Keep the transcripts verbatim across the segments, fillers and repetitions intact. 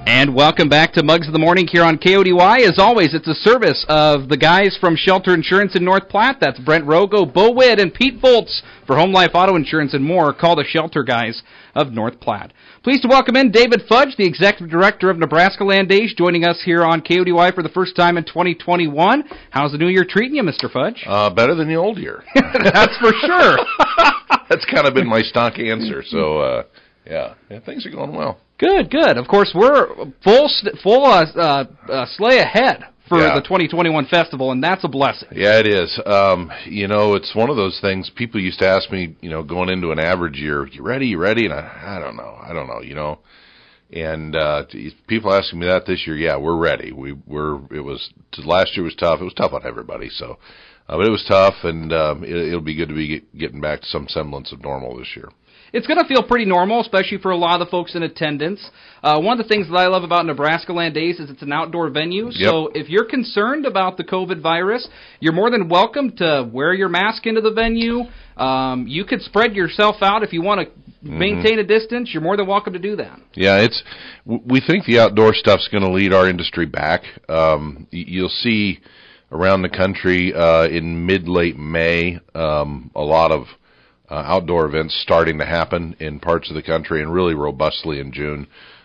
And welcome back to Mugs of the Morning here on K O D Y. As always, it's a service of the guys from Shelter Insurance in North Platte. That's Brent Rogo, Bo Witt, and Pete Volts for Home Life Auto Insurance and more. Call the Shelter guys of North Platte. Pleased to welcome in David Fudge, the Executive Director of Nebraska Land Days, joining us here on K O D Y for the first time in twenty twenty-one. How's the new year treating you, Mister Fudge? Uh, better than the old year. That's for sure. That's kind of been my stock answer. So, uh, yeah, yeah, things are going well. Good, good. Of course, we're full full uh, uh, uh, sleigh ahead for yeah. the twenty twenty-one festival, and that's a blessing. Yeah, it is. Um, you know, it's one of those things. People used to ask me, you know, going into an average year, you ready, you ready? And I, I don't know, I don't know, you know. And uh, people asking me that this year, yeah, we're ready. We we're it was last year was tough. It was tough on everybody, so. Uh, but it was tough, and um, it, it'll be good to be get, getting back to some semblance of normal this year. It's going to feel pretty normal, especially for a lot of the folks in attendance. Uh, one of the things that I love about Nebraska Land Days is it's an outdoor venue. Yep. So if you're concerned about the COVID virus, you're more than welcome to wear your mask into the venue. Um, you could spread yourself out if you want to maintain mm-hmm. a distance. You're more than welcome to do that. Yeah, it's. We think the outdoor stuff's going to lead our industry back. Um, you'll see around the country uh, in mid-late May um, a lot of Uh, outdoor events starting to happen in parts of the country, and really robustly in June.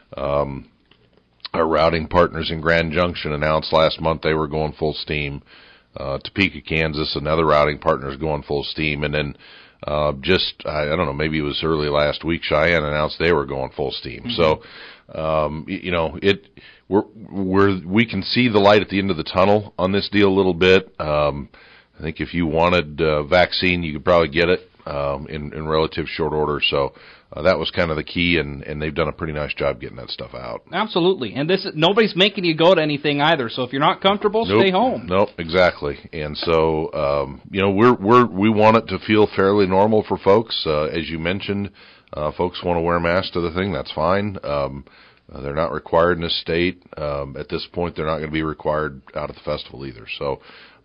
Um, our routing partners in Grand Junction announced last month they were going full steam. Uh, Topeka, Kansas, another routing partner is going full steam. And then uh, just, I, I don't know, maybe it was early last week, Cheyenne announced they were going full steam. Mm-hmm. So, um, you know, it we're, we're, we can see the light at the end of the tunnel on this deal a little bit. Um, I think if you wanted a vaccine, you could probably get it. Um, in, in relative short order, so uh, that was kind of the key, and, and they've done a pretty nice job getting that stuff out. Absolutely, and this nobody's making you go to anything either. So if you're not comfortable, nope. stay home. Nope, exactly. And so um, you know, we're we're we want it to feel fairly normal for folks. Uh, as you mentioned, uh, folks want to wear masks to the thing. That's fine. Um, uh, they're not required in this state um, at this point. They're not going to be required out at the festival either. So.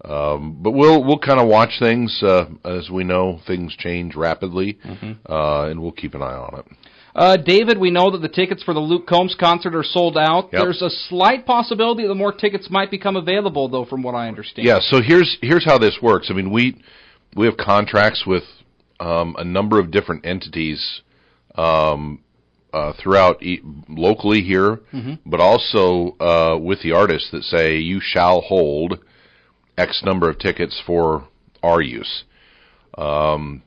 Um, but we'll we'll kind of watch things uh, as we know things change rapidly, mm-hmm. uh, and we'll keep an eye on it. Uh, David, we know that the tickets for the Luke Combs concert are sold out. Yep. There's a slight possibility that more tickets might become available, though, from what I understand. Yeah. So here's here's how this works. I mean, we we have contracts with um, a number of different entities um, uh, throughout e- locally here, mm-hmm. but also uh, with the artists that say you shall hold X number of tickets for our use. Um,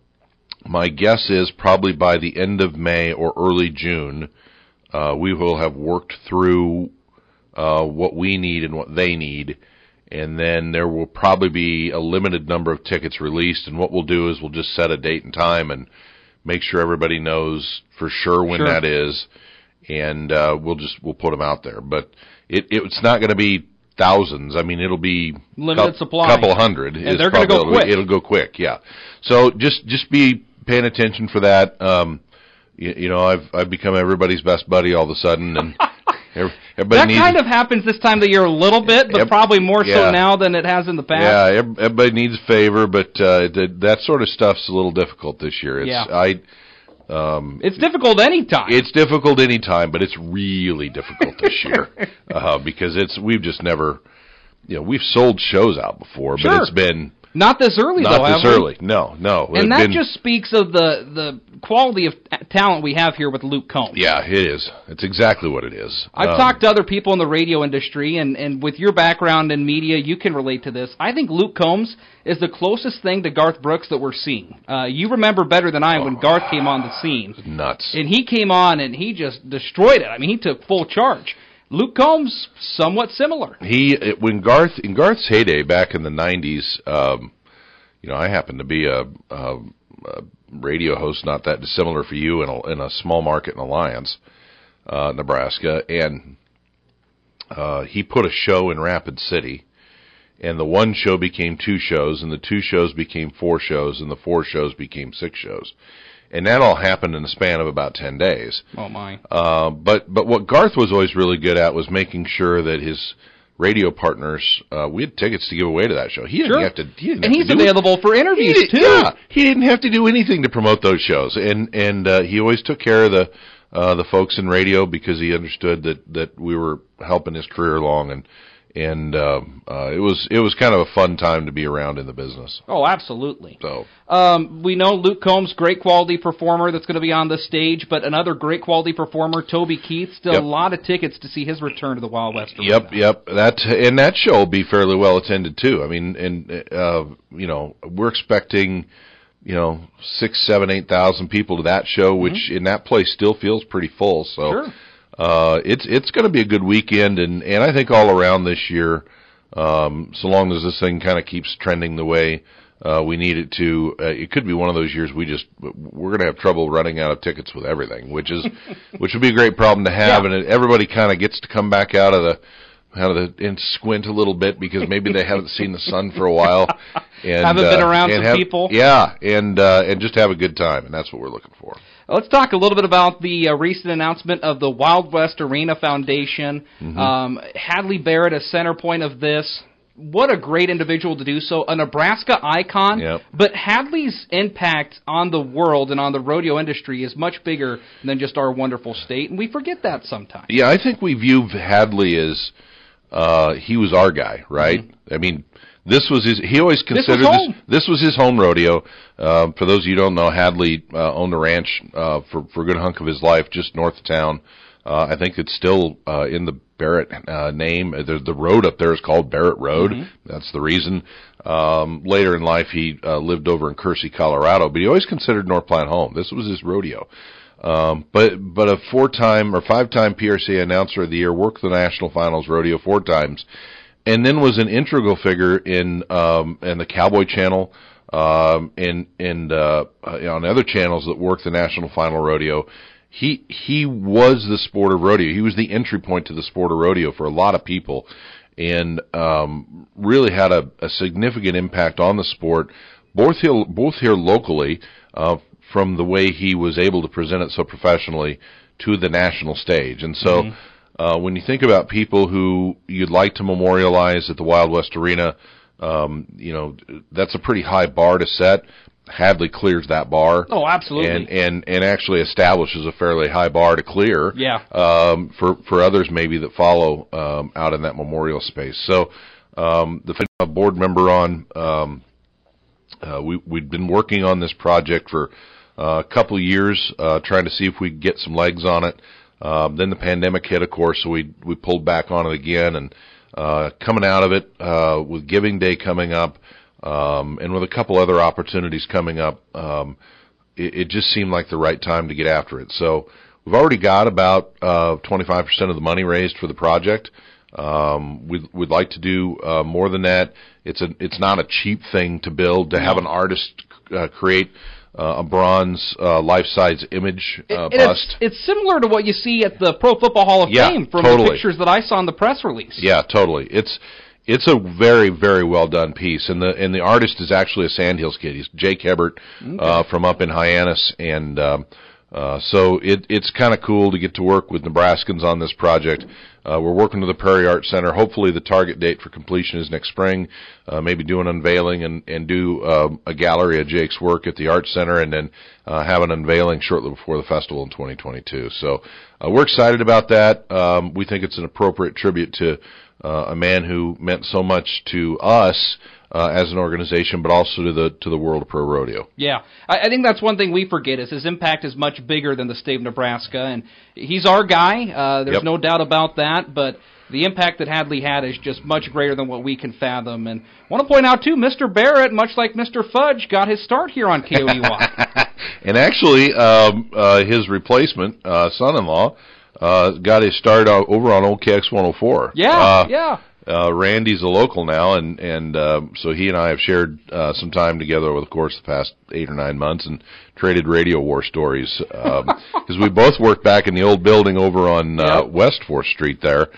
my guess is probably by the end of May or early June, uh, we will have worked through uh, what we need and what they need, and then there will probably be a limited number of tickets released, and what we'll do is we'll just set a date and time and make sure everybody knows for sure when sure. that is, and uh, we'll just we'll put them out there. But it, it it's not going to be thousands. I mean, it'll be limited cu- supply, couple hundred, and they're going to go quick. It'll go quick, yeah. So just just be paying attention for that. Um, you, you know, I've I've become everybody's best buddy all of a sudden, and everybody that needs, kind of happens this time of the year a little bit, but yep, probably more yeah. so now than it has in the past. Yeah, everybody needs a favor, but uh, that, that sort of stuff's a little difficult this year. It's yeah. I. Um, it's difficult any time. It's difficult any time, but it's really difficult this year uh, because it's we've just never, you know, we've sold shows out before, sure. but it's been not this early not though. Not this have early. We? No, no. And that been, just speaks of the the quality of talent we have here with Luke Combs. Yeah, it is. It's exactly what it is. I've um, talked to other people in the radio industry, and, and with your background in media, you can relate to this. I think Luke Combs is the closest thing to Garth Brooks that we're seeing. Uh, you remember better than I oh, when Garth came on the scene. Nuts. And he came on and he just destroyed it. I mean, he took full charge. Luke Combs, somewhat similar. He it, when Garth in Garth's heyday back in the nineties, um, you know, I happened to be a, a, a radio host, not that dissimilar for you, in a, in a small market in Alliance, uh, Nebraska, and uh, he put a show in Rapid City, and the one show became two shows, and the two shows became four shows, and the four shows became six shows. And that all happened in the span of about ten days. Oh, my. Uh, but but what Garth was always really good at was making sure that his radio partners, uh, we had tickets to give away to that show. He didn't sure. have to. He didn't and have he's to do available it. for interviews, did, too. Yeah, he didn't have to do anything to promote those shows. And and uh, he always took care of the, uh, the folks in radio because he understood that, that we were helping his career along, and and um, uh, it was it was kind of a fun time to be around in the business. Oh, absolutely. So um, we know Luke Combs, great quality performer that's going to be on the stage, but another great quality performer, Toby Keith, still yep. a lot of tickets to see his return to the Wild West Arena. Yep, yep. That and that show will be fairly well attended too. I mean, and uh, you know, we're expecting, you know, six, seven, eight thousand people to that show, which mm-hmm. in that place still feels pretty full. So. Sure. Uh, it's it's going to be a good weekend, and, and I think all around this year, um, so long as this thing kind of keeps trending the way uh, we need it to, uh, it could be one of those years we just we're going to have trouble running out of tickets with everything, which is which would be a great problem to have, yeah. and it, everybody kind of gets to come back out of the out of the and squint a little bit because maybe they haven't seen the sun for a while, and haven't uh, been around some have, people, yeah, and uh, and just have a good time, and that's what we're looking for. Let's talk a little bit about the uh, recent announcement of the Wild West Arena Foundation. Mm-hmm. Um, Hadley Barrett, a center point of this. What a great individual to do so. A Nebraska icon, yep. but Hadley's impact on the world and on the rodeo industry is much bigger than just our wonderful state, and we forget that sometimes. Yeah, I think we view Hadley as uh, he was our guy, right? Mm-hmm. I mean, this was his. He always considered this was, this, this was his home rodeo. Uh, for those of you who don't know, Hadley uh, owned a ranch uh, for for a good hunk of his life just north of town. Uh, I think it's still uh, in the Barrett uh, name. The, the road up there is called Barrett Road. Mm-hmm. That's the reason. Um, later in life, he uh, lived over in Kersey, Colorado, but he always considered North Platte home. This was his rodeo. Um, but but a four-time or five-time P R C A Announcer of the Year, worked the National Finals rodeo four times. And then was an integral figure in um, in the Cowboy Channel um, and and uh, on other channels that work the National Final Rodeo. He he was the sport of rodeo. He was the entry point to the sport of rodeo for a lot of people, and um, really had a, a significant impact on the sport, both here both here locally, uh, from the way he was able to present it so professionally to the national stage, and so. Mm-hmm. Uh, when you think about people who you'd like to memorialize at the Wild West Arena, um, you know, that's a pretty high bar to set. Hadley clears that bar. Oh, absolutely. And, and, and actually establishes a fairly high bar to clear. Yeah. Um, for, for others maybe that follow, um, out in that memorial space. So, um, the board member on, um, uh, we, we'd been working on this project for uh, a couple of years, uh, trying to see if we could get some legs on it. Um, then the pandemic hit, of course, so we we pulled back on it again, and uh, coming out of it uh, with Giving Day coming up, um, and with a couple other opportunities coming up, um, it, it just seemed like the right time to get after it. So we've already got about uh, twenty-five percent of the money raised for the project. Um, we'd, we'd like to do uh, more than that. It's a it's not a cheap thing to build, to have an artist uh, create Uh, a bronze uh, life-size image uh, it, bust. It's, it's similar to what you see at the Pro Football Hall of yeah, Fame from totally. the pictures that I saw in the press release. Yeah, totally. It's it's a very very well done piece, and the and the artist is actually a Sandhills kid. He's Jake Hebert okay. uh, from up in Hyannis, and um, uh, so it it's kind of cool to get to work with Nebraskans on this project. Uh, we're working with the Prairie Arts Center. Hopefully the target date for completion is next spring. Uh, maybe do an unveiling and, and do um, a gallery of Jake's work at the Arts Center, and then uh, have an unveiling shortly before the festival in twenty twenty-two. So uh, we're excited about that. Um, we think it's an appropriate tribute to uh, a man who meant so much to us Uh, as an organization, but also to the to the world of pro rodeo. Yeah, I, I think that's one thing we forget is his impact is much bigger than the state of Nebraska, and he's our guy. Uh, there's yep. no doubt about that, but the impact that Hadley had is just much greater than what we can fathom. And I want to point out, too, Mister Barrett, much like Mister Fudge, got his start here on K O D Y. And actually, um, uh, his replacement, uh, son-in-law, uh, got his start uh, over on Old K X one oh four. Yeah, uh, yeah. Uh, Randy's a local now, and and uh, so he and I have shared uh, some time together over the course of the past eight or nine months and traded radio war stories because um, we both worked back in the old building over on uh, yep. West Fourth Street there,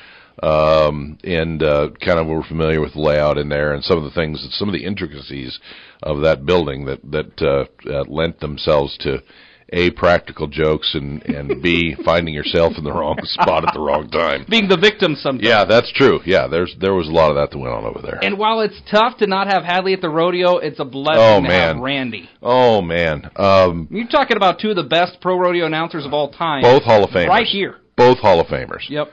um, and uh, kind of were familiar with the layout in there and some of the things, some of the intricacies of that building that that uh, uh, lent themselves to A, practical jokes, and, and B, finding yourself in the wrong spot at the wrong time. Being the victim sometimes. Yeah, that's true. Yeah, there's there was a lot of that that went on over there. And while it's tough to not have Hadley at the rodeo, it's a blessing oh, to man. have Randy. Oh, man. Um, You're talking about two of the best pro rodeo announcers of all time. Both Hall of Famers. Right here. Both Hall of Famers. Yep.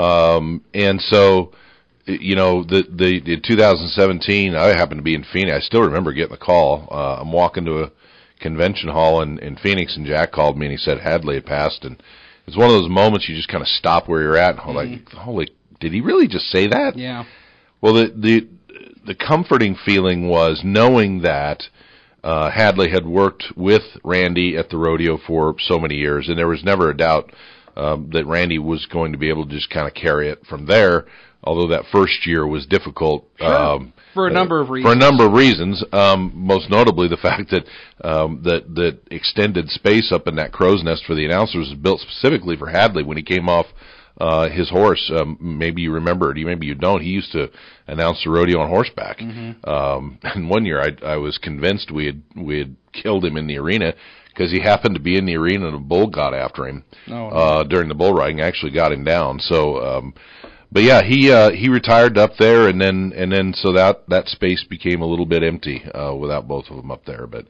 Um, and so, you know, the, the, the two thousand seventeen, I happened to be in Phoenix. I still remember getting the call. Uh, I'm walking to a convention hall in, in Phoenix, and Jack called me, and he said Hadley had passed. And it's one of those moments you just kind of stop where you're at, and I'm mm-hmm. like, holy, did he really just say that? Yeah. Well, the the the comforting feeling was knowing that uh, Hadley had worked with Randy at the rodeo for so many years, and there was never a doubt um, that Randy was going to be able to just kind of carry it from there. Although that first year was difficult sure. um, for a number of reasons. For a number of reasons, um, most notably the fact that um, that that extended space up in that crow's nest for the announcers was built specifically for Hadley when he came off uh, his horse. Um, maybe you remember it, maybe you don't. He used to announce the rodeo on horseback. Mm-hmm. Um, and one year, I, I was convinced we had we had killed him in the arena because he happened to be in the arena and a bull got after him oh, uh, during the bull riding. Actually, got him down. So. Um, But yeah, he uh, he retired up there, and then and then so that that space became a little bit empty uh, without both of them up there. But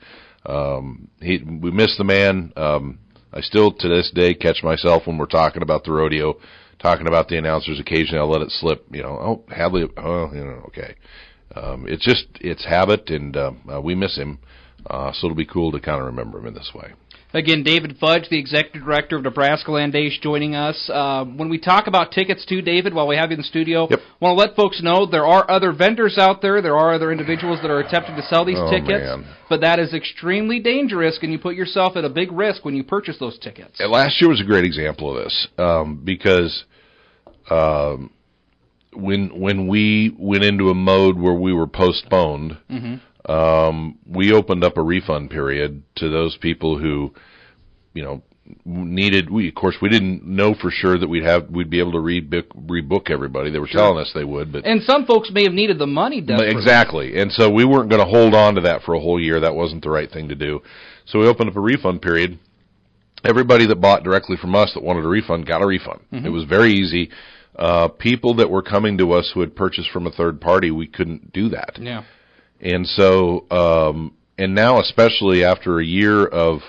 um, he we miss the man. Um, I still to this day catch myself when we're talking about the rodeo, talking about the announcers. Occasionally, I'll let it slip. You know, oh Hadley, oh you know, okay. Um, it's just it's habit, and uh, uh, we miss him. Uh, so it'll be cool to kind of remember him in this way. Again, David Fudge, the executive director of Nebraska Land Days, joining us. Uh, when we talk about tickets, too, David, while we have you in the studio, yep. I want to let folks know there are other vendors out there. There are other individuals that are attempting to sell these oh, tickets. Man. But that is extremely dangerous, and you put yourself at a big risk when you purchase those tickets. And last year was a great example of this um, because um, when when we went into a mode where we were postponed, mm-hmm. Um, we opened up a refund period to those people who, you know, needed. We of course we didn't know for sure that we'd have we'd be able to rebook, rebook everybody. They were sure. telling us they would, but and some folks may have needed the money desperately. Exactly, and so we weren't going to hold on to that for a whole year. That wasn't the right thing to do. So we opened up a refund period. Everybody that bought directly from us that wanted a refund got a refund. Mm-hmm. It was very easy. Uh, people that were coming to us who had purchased from a third party, we couldn't do that. Yeah. And so, um, and now especially after a year of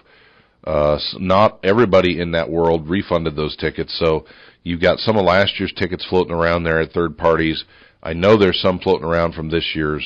uh, not everybody in that world refunded those tickets, so you've got some of last year's tickets floating around there at third parties. I know there's some floating around from this year's.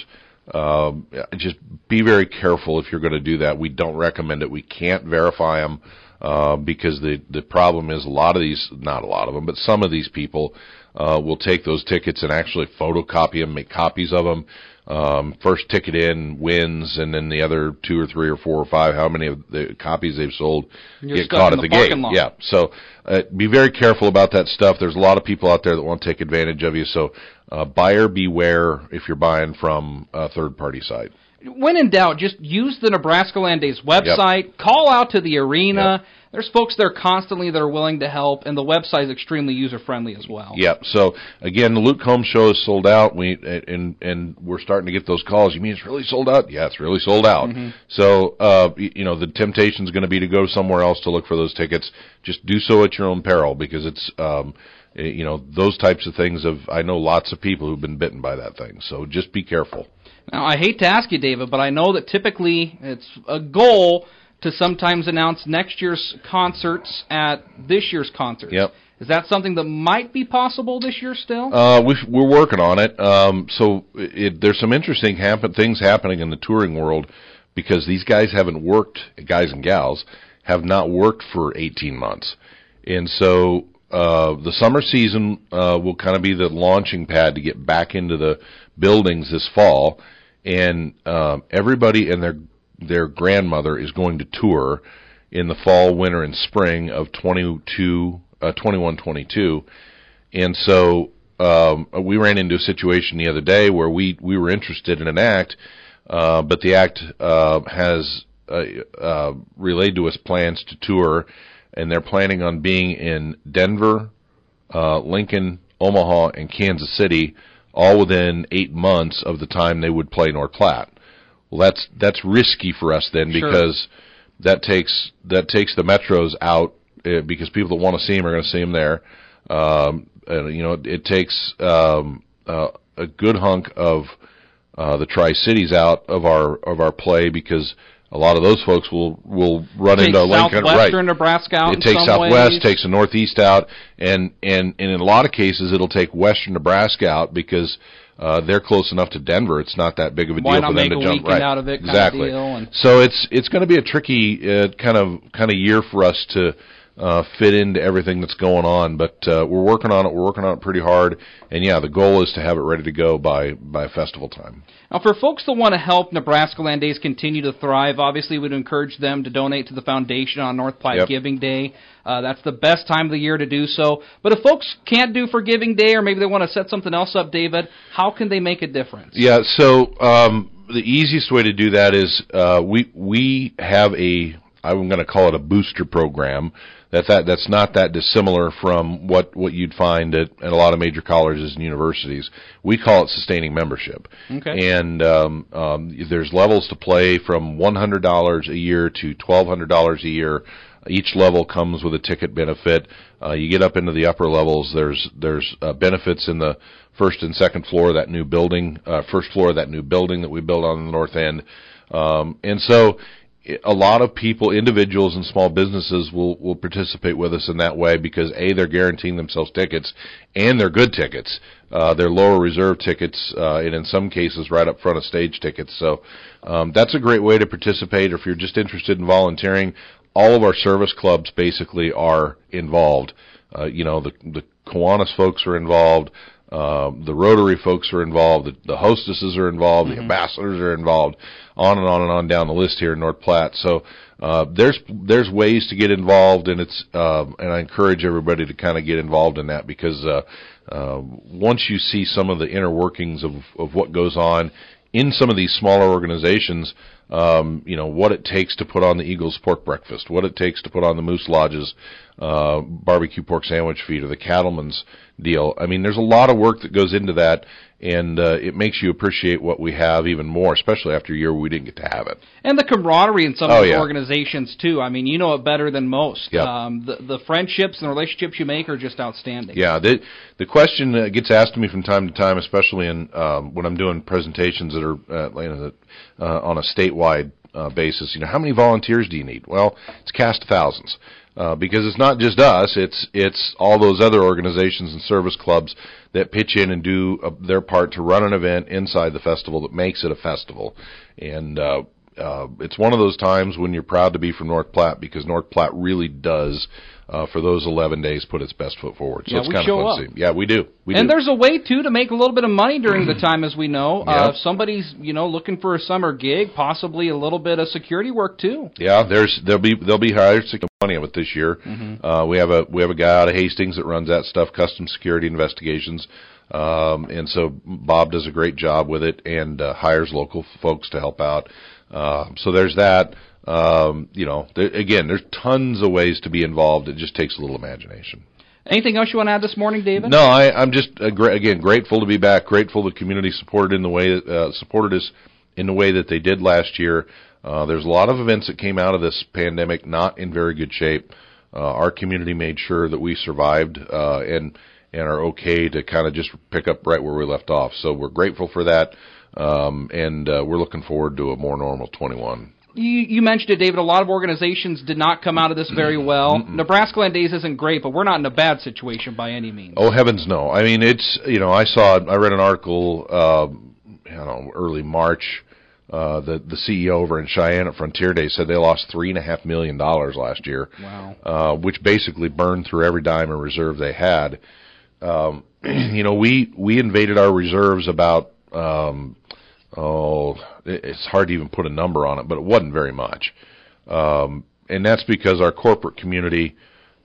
Um, just be very careful if you're going to do that. We don't recommend it. We can't verify them uh, because the the problem is a lot of these, not a lot of them, but some of these people uh, will take those tickets and actually photocopy them, make copies of them. Um, first ticket in wins, and then the other two or three or four or five, how many of the copies they've sold You're get caught at the, the gate. Lot. Yeah, so uh, be very careful about that stuff. There's a lot of people out there that want to take advantage of you, so uh, buyer beware if you're buying from a third-party site. When in doubt, just use the Nebraska Land Days website, yep. call out to the arena. Yep. There's folks there constantly that are willing to help, and the website is extremely user-friendly as well. Yep. So, again, the Luke Combs show is sold out, we and and we're starting to get those calls. You mean it's really sold out? Yeah, it's really sold out. Mm-hmm. So, uh, you know, the temptation is going to be to go somewhere else to look for those tickets. Just do so at your own peril because it's, um, you know, those types of things. Of I know lots of people who've been bitten by that thing, so just be careful. Now, I hate to ask you, David, but I know that typically it's a goal to sometimes announce next year's concerts at this year's concerts. Yep. Is that something that might be possible this year still? Uh, we, we're working on it. Um, so it, there's some interesting happen, things happening in the touring world because these guys haven't worked, guys and gals, have not worked for eighteen months. And so uh, the summer season uh, will kind of be the launching pad to get back into the buildings this fall. And um, everybody and their their grandmother is going to tour in the fall, winter, and spring of twenty-two, uh, twenty-one, twenty-two. And so um, we ran into a situation the other day where we, we were interested in an act, uh, but the act uh, has uh, uh, relayed to us plans to tour, and they're planning on being in Denver, uh, Lincoln, Omaha, and Kansas City, all within eight months of the time they would play North Platte. Well, that's that's risky for us then sure. because that takes that takes the metros out uh, because people that want to see them are going to see them there. Um, and, you know, it, it takes um, uh, a good hunk of uh, the Tri-Cities out of our of our play because a lot of those folks will will run it into takes Lincoln. Southwestern Right. Nebraska out It in takes some Southwest, ways. takes the Northeast out, and, and, and in a lot of cases it'll take Western Nebraska out because uh, they're close enough to Denver. It's not that big of a Why deal not for them make to a jump. weekend Right. out of it kind exactly. of deal? And So it's it's going to be a tricky uh, kind of kind of year for us to uh, fit into everything that's going on, but uh, we're working on it. We're working on it pretty hard, and yeah, the goal is to have it ready to go by by festival time. Now, for folks that want to help Nebraska Land Days continue to thrive, obviously we'd encourage them to donate to the foundation on North Platte Yep. Giving Day. Uh, that's the best time of the year to do so. But if folks can't do for Giving Day, or maybe they want to set something else up, David, how can they make a difference? Yeah, so um, the easiest way to do that is uh, we we have a, I'm going to call it a booster program. That, that that's not that dissimilar from what, what you'd find at, at a lot of major colleges and universities. We call it sustaining membership. Okay. And um, um, there's levels to play from one hundred dollars a year to twelve hundred dollars a year. Each level comes with a ticket benefit. Uh, you get up into the upper levels, there's there's uh, benefits in the first and second floor of that new building, uh, first floor of that new building that we built on the north end. Um, and so a lot of people, individuals and small businesses will, will participate with us in that way because A, they're guaranteeing themselves tickets, and they're good tickets. Uh, they're lower reserve tickets, uh, and in some cases right up front of stage tickets. So um, that's a great way to participate. Or if you're just interested in volunteering, all of our service clubs basically are involved. Uh, you know, the, the Kiwanis folks are involved. Uh, the Rotary folks are involved, the, the hostesses are involved, mm-hmm. the ambassadors are involved, on and on and on down the list here in North Platte. So uh, there's there's ways to get involved, and it's uh, and I encourage everybody to kind of get involved in that because uh, uh, once you see some of the inner workings of of what goes on in some of these smaller organizations, um, you know, what it takes to put on the Eagles pork breakfast, what it takes to put on the Moose Lodge's uh, barbecue pork sandwich feed or the Cattleman's deal. I mean, there's a lot of work that goes into that, and uh, it makes you appreciate what we have even more, especially after a year where we didn't get to have it. And the camaraderie in some oh, of the yeah. organizations, too. I mean, you know it better than most. Yep. Um, the, the friendships and the relationships you make are just outstanding. Yeah, the, the question uh, gets asked to me from time to time, especially in um, when I'm doing presentations that are uh, you know, that, uh, on a statewide uh, basis. You know, how many volunteers do you need? Well, it's cast of thousands. Uh, because it's not just us, it's it's all those other organizations and service clubs that pitch in and do uh, their part to run an event inside the festival that makes it a festival. And uh, uh, it's one of those times when you're proud to be from North Platte because North Platte really does, uh, for those eleven days, put its best foot forward. So yeah, it's we kind show of fun up. to see. Yeah, we do. We and do. there's a way, too, to make a little bit of money during the time, as we know. Yep. Uh, if somebody's, you know, looking for a summer gig, possibly a little bit of security work, too. Yeah, there's there'll be there'll be hired money of it this year. Mm-hmm. Uh, we have a we have a guy out of Hastings that runs that stuff, custom security investigations, um, and so Bob does a great job with it and uh, hires local folks to help out. Uh, so there's that. Um, you know, there, again, there's tons of ways to be involved. It just takes a little imagination. Anything else you want to add this morning, David? No, I, I'm just uh, gra- again grateful to be back. Grateful the community supported in the way that uh, supported us in the way that they did last year. Uh, there's a lot of events that came out of this pandemic not in very good shape. Uh, our community made sure that we survived uh, and and are okay to kind of just pick up right where we left off. So we're grateful for that, um, and uh, we're looking forward to a more normal twenty-one. You, you mentioned it, David. A lot of organizations did not come out of this very well. Mm-mm. Nebraska Land Days isn't great, but we're not in a bad situation by any means. Oh, heavens no. I mean, it's, you know, I saw, I read an article, uh, I don't know, early March. Uh, the, the C E O over in Cheyenne at Frontier Day said they lost three and a half million dollars last year. Wow. Uh, which basically burned through every dime of reserve they had. Um, you know, we, we invaded our reserves about, um, oh, it's hard to even put a number on it, but it wasn't very much. Um, and that's because our corporate community,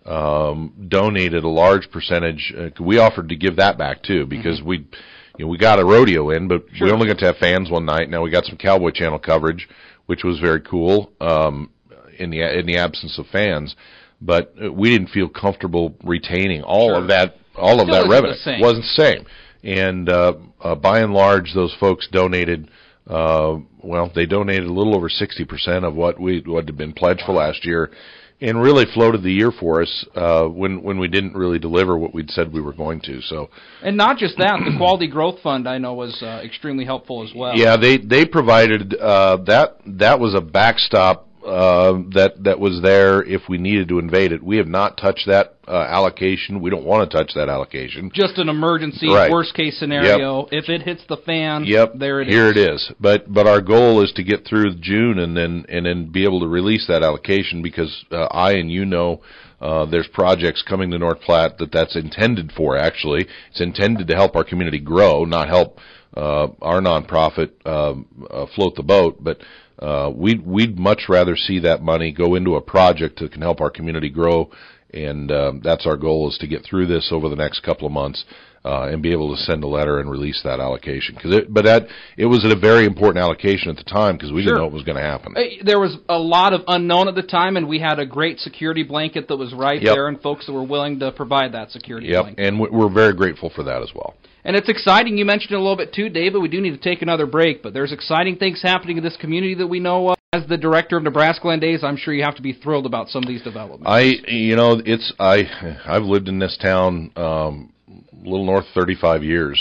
um, donated a large percentage. Uh, we offered to give that back too, because mm-hmm. we, you know, we got a rodeo in, but sure. we only got to have fans one night. Now we got some Cowboy Channel coverage, which was very cool, um, in the, in the absence of fans, but we didn't feel comfortable retaining all sure. of that, all Still of that revenue. The same. Wasn't the same. And, uh, uh, by and large, those folks donated, uh, well, they donated a little over sixty percent of what we what had been pledged for last year, and really floated the year for us uh, when when we didn't really deliver what we'd said we were going to. So, and not just that, the Quality Growth Fund I know was uh, extremely helpful as well. Yeah, they they provided uh, that that was a backstop uh, that that was there if we needed to invade it. We have not touched that uh, allocation. We don't want to touch that allocation. Just an emergency, right. worst case scenario. Yep. If it hits the fan, yep. there it Here is. it is. But but our goal is to get through June and then and then be able to release that allocation, because uh, I and you know uh, there's projects coming to North Platte that that's intended for. Actually, it's intended to help our community grow, not help uh, our nonprofit um, uh, float the boat, but. Uh, we'd, we'd much rather see that money go into a project that can help our community grow, and um, that's our goal, is to get through this over the next couple of months uh, and be able to send a letter and release that allocation. Cause it, but that, it was a very important allocation at the time because we sure. didn't know what was going to happen. There was a lot of unknown at the time, and we had a great security blanket that was right yep. there, and folks that were willing to provide that security yep. blanket. And we're very grateful for that as well. And it's exciting. You mentioned it a little bit too, David. We do need to take another break, but there's exciting things happening in this community that we know of. As the director of Nebraska Land Days, I'm sure you have to be thrilled about some of these developments. I, you know, it's I. I've lived in this town um, a little north of thirty-five years.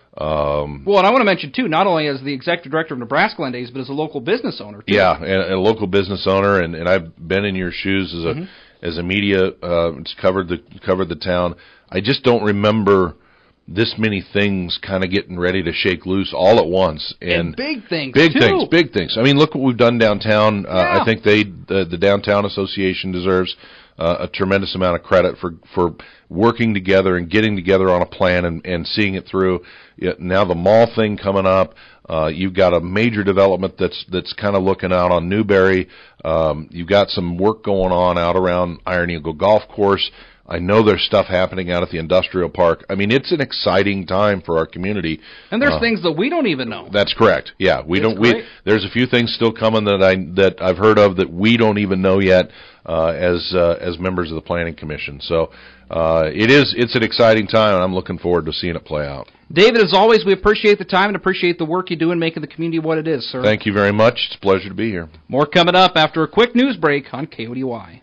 Um, well, and I want to mention too, not only as the executive director of Nebraska Land Days, but as a local business owner too. Yeah, and, and a local business owner, and, and I've been in your shoes as a mm-hmm. as a media. Uh, it's covered the covered the town. I just don't remember this many things kind of getting ready to shake loose all at once, and, and big things, big too. things, big things. I mean, look what we've done downtown. Uh, yeah. I think they, the, the downtown association deserves uh, a tremendous amount of credit for for working together and getting together on a plan and, and seeing it through. Yeah, now the mall thing coming up. Uh, you've got a major development that's that's kind of looking out on Newberry. Um, you've got some work going on out around Iron Eagle Golf Course. I know there's stuff happening out at the industrial park. I mean, it's an exciting time for our community. And there's uh, things that we don't even know. That's correct. Yeah, we That's don't. great. We there's a few things still coming that I that I've heard of that we don't even know yet uh, as uh, as members of the Planning Commission. So uh, it is it's an exciting time, and I'm looking forward to seeing it play out. David, as always, we appreciate the time and appreciate the work you do in making the community what it is, sir. Thank you very much. It's a pleasure to be here. More coming up after a quick news break on K O D Y.